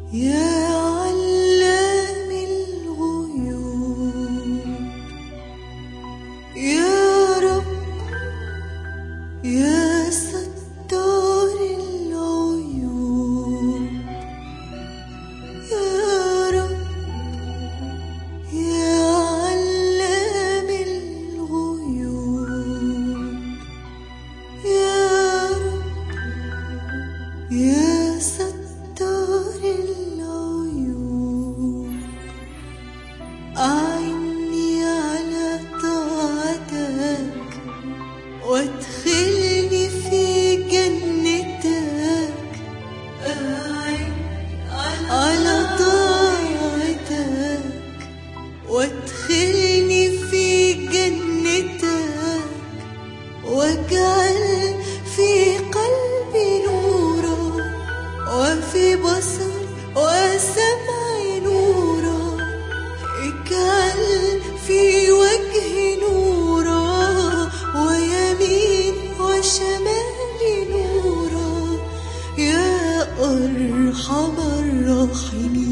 يا علام الغيوب، يا رب يا ستار العيوب، يا رب يا علام الغيوب، يا رب يا ستار العيوب، أعني على طاعتك وادخلني في جنتك، أعني على طاعتك وادخلني في جنتك، واجعل في قلبي نورا وفي بصر وسمع نورا، اجعل في وجهي نورا ويمين وشمال نورا، يا أرحم الراحمين.